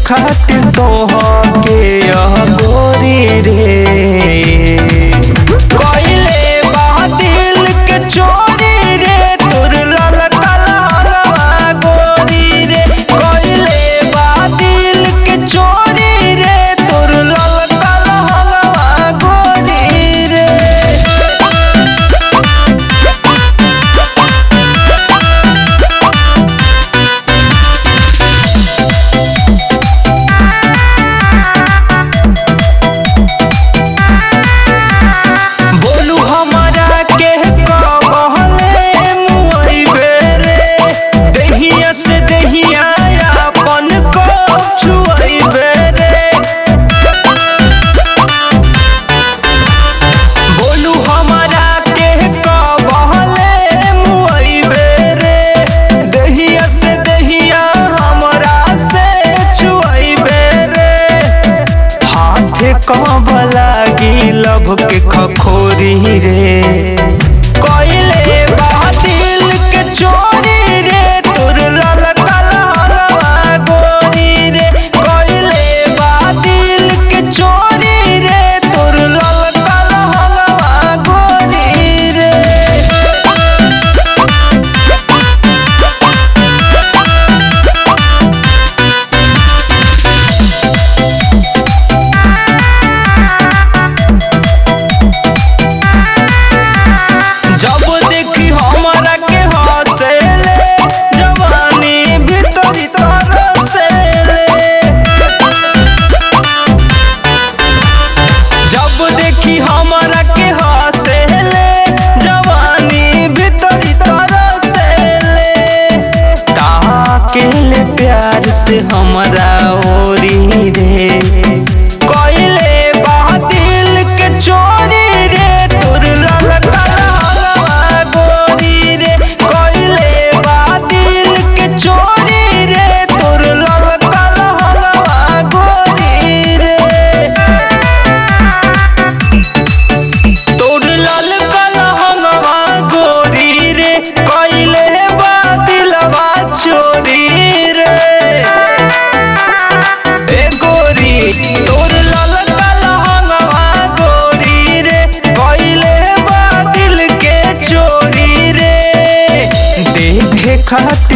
खातिर तोहके गोरी रे कइले बा दिल के चोरी रे तोर लाल कलहंगवा गोरी रे कइले बा दिल के चोरी रे तोर लाल कलहंगवा गोरी रे। कब लागी लब के खखोरी रे कइले बा दिल के चोरी रे तोर लाल कलहंगवा गोरी रे कइले बा दिल के चोरी रे तोर लाल कलहंगवा गोरी रे। अकेले प्यार से हमरा ओरी रे कइले बा दिल के चोरी रे तोर लाल कलहंगवा गोरी रे कइले बा दिल के चोरी रे तोर लाल कलहंगवा गोरी रे तोर लाल कलहंगवा गोरी रे कइले बा दिलवा चोरी खातिर